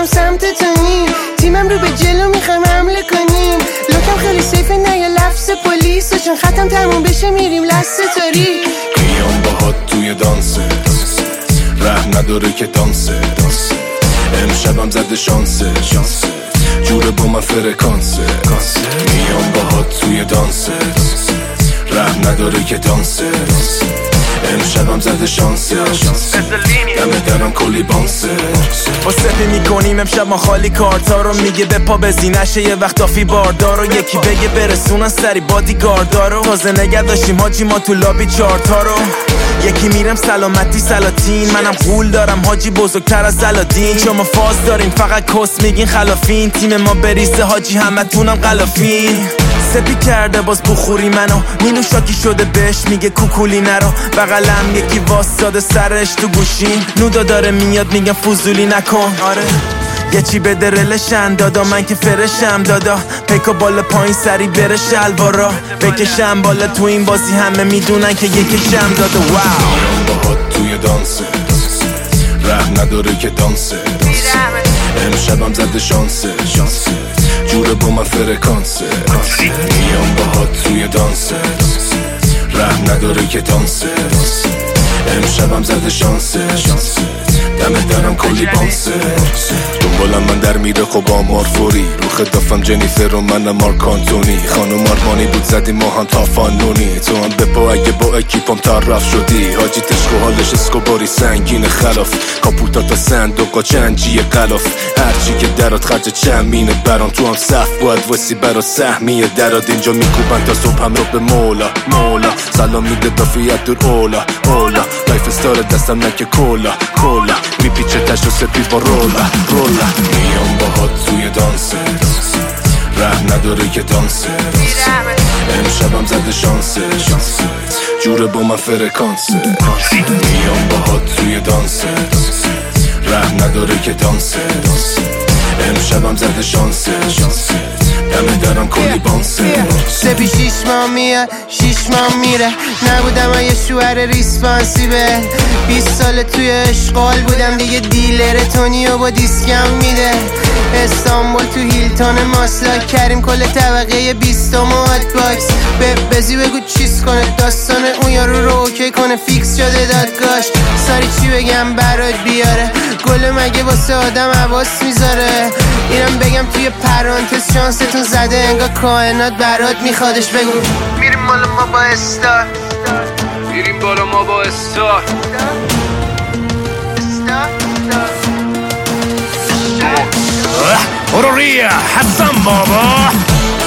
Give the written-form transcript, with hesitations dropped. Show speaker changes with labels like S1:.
S1: میرم سمت تونی، تیمم رو به جلو میخوایم حمله کنیم، لوکم خیلی سیفه نه یه لفظ پلیس، و چون ختم تموم بشه میریم لسه تاری.
S2: میام باهات توی دانسه، رحم نداره که دانسه، امشبم زده شانسه، جوره با من فرکانسه. میام باهات توی دانسه، رحم نداره که دانسه، امشبم زده شانسه، دمه درم کلی بانسه.
S3: با سپی میکنیم امشب ما خالی کارتا رو، میگه به پا بزینشه یه وقت آفی باردارو، یکی بگه برسونن سری بادیگاردارو، تازه نگه داشتیم حاجی ما تو لابی چارتا رو، یکی میرم سلامتی سلاطین، منم قول دارم حاجی بزرگتر از زلادین، شما فاز دارین فقط کس میگین خلافین، تیم ما بریسه حاجی همه تونم غلافین. سپی کرده باز بخوری منو، مینو شاکی شده بهش میگه کوکولی نرو، بغلم یکی واساده سرش تو گوشین، نودا داره میاد میگم فوزولی نکن. آره یه چی بده رلشن دادا، من که فرشم دادا، پیکا بالا پایین سری بره شلوارا بکشم بالا، تو این بازی همه میدونن که یکیشم دادا. واو
S2: میام باهات توی دانسه، رحم نداره که دانسه، امشبم زده شانسه، جوره با من فرکانسه. میام باهات توی دانسه، رحم نداره که دانسه، امشبم زده شانسه، دمه درم کلی بانسه. دنبالم من در میره خب آمار فوری، رو خدافم جنیفر و منم مارک آنتونی، خانم آرمانی بود زدیم ما هم تا فانونی، تو هم بپا اگه با اکیپم طرف شدی، حاجی تشک و حالش اسکوباری سنگین خلاف، کاپوتا تا صندوقا چنجی غلاف، هرچی که درات خرج چمینه برام، تو هم صف باید وسی برا سهمیه دراد، اینجا میکوبن تا صبح هم رو به مولا مولا، سلام میده دافیت دور اولا اولا، لایف استار دستم نکه کولا کولا، میپیچه تشت و سپی با رولا رولا. میام باهات توی دانسه، رحم نداره که دانسه، امشبم زده شانسه، جوره با من فرکانسه. میام باهات توی دانسه، رحم نداره که دانسه، امشبم زده شانسه، دمه درم کلی بانسه.
S1: سپی 6 ماه میاد 6 ماه میره، نبودم یه شوهر ریسپانسیبل، 20 سال توی اشغال بودم دیگه، دیلر تونیو با دیسکم میده، استانبول تو هیلتون ماسلاک، کریم کل طبقه 20 ماد باکس، بزی بگو چیز کنه داستان اون یارو رو اوکی کنه، فیکس شده دادگاش، ساری چی بگم برات بیاره، گل مگه واسه آدم حواس میذاره، اینم بگم توی پرانتز شانستون زده انگار کائنات برات میخوادش، بگو میریم بالا ما با استار،
S4: میریم بالا ما با استار،
S3: برو ریا حسن بابا.